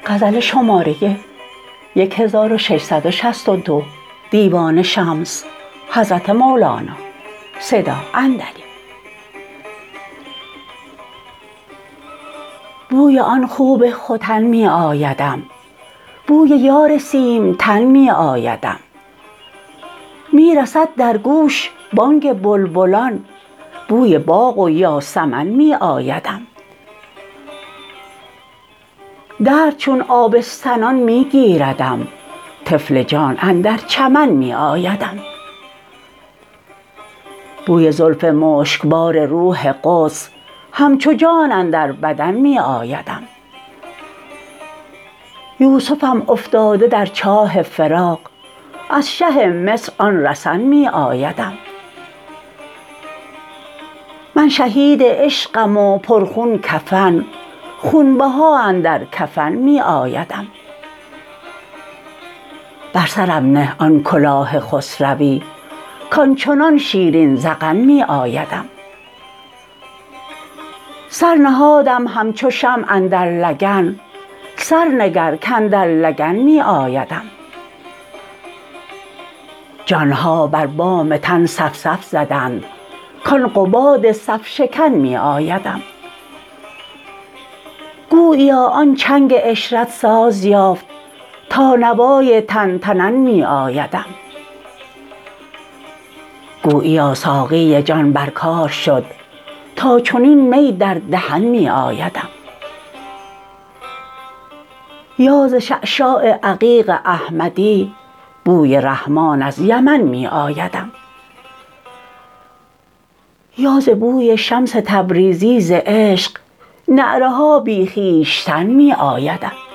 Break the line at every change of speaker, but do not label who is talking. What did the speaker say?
غزل شماره 1662 دیوان شمس حضرت مولانا صدا اندلی. بوی آن خوب ختن می آیدم، بوی یار سیمتن می آیدم. می رسد در گوش بانگ بلبلان، بوی باغ و یاسمن می آیدم. درد چون آبستنان می گیردم، طفل جان اندر چمن می آیدم. بوی زلف مشکبار روح قدس همچو جان اندر بدن می آیدم. یوسفم افتاده در چاه فراق، از شه مصر آن رسن می آیدم. من شهید عشقم و پرخون کفن، خونبها اندر کفن می آیدم. بر سرم نه آن کلاه خسروی، کان چنان شیرین ذقن می آیدم. سر نهادم همچو شمع اندر لگن، سر نگر کاندر لگن می آیدم. جان ها بر بام تن صف صف زدند، کان قباد صف شکن می آیدم. گوییا آن چنگ عشرت ساز یافت، تا نوای تن تنن می آیدم. گوییا ساقی جان بر کار شد، تا چنین می در دهن می آیدم. یا ز شعشاع عقیق احمدی، بوی رحمان از یمن می آیدم. یا ز بوی شمس تبریزی ز عشق، نعره ها بی خویشتن می آیدم.